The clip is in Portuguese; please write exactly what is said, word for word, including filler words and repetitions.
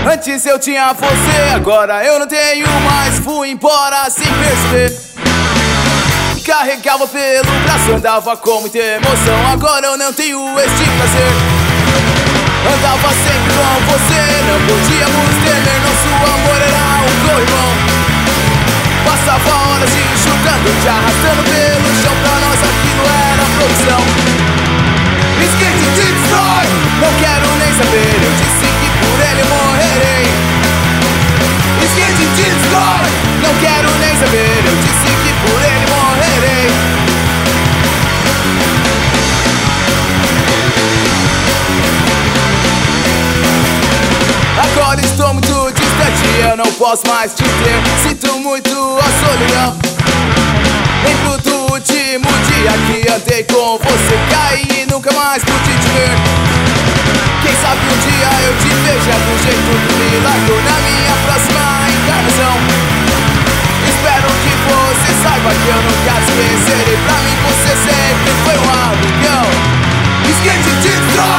Antes eu tinha você, agora eu não tenho mais. Fui embora sem perceber. Carregava pelo braço, andava com muita emoção. Agora eu não tenho este prazer. Andava sempre com você, não podíamos temer. Nosso amor era um corrimão. Passava horas enxugando, te arrastando pelo chão. Pra nós aquilo era produção. Skate te destrói, não quero nem saber. Eu disse que por ele morrerei. Skate te destrói, não quero nem saber. Eu disse que por ele morrerei. Agora estou muito distante, eu não posso mais te ter. Sinto muito a solidão. Lembro do último dia que andei com você. Caí e nunca mais pude te ver. Quem sabe um dia eu te veja do jeito que me largou na minha próxima encarnação. Espero que você saiba que eu nunca te esquecerei. Pra mim você sempre foi um amigão. Skate te destrói.